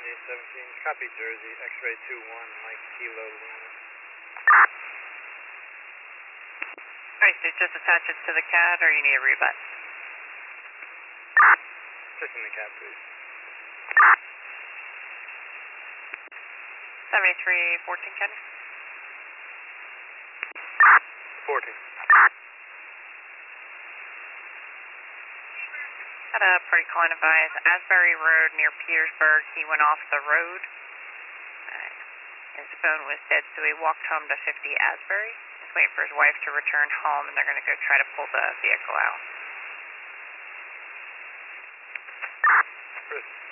17, copy Jersey, X-ray 21, Mike Kilo Lima. Alright, so just attach it to the CAD or you need a rebut? Just in the CAD, please. 7314, Kenny? 14. Had a pretty call advise Asbury Road near Petersburg. He went off the road. His phone was dead, so he walked home to 50 Asbury. He's waiting for his wife to return home, and they're going to go try to pull the vehicle out. Chris.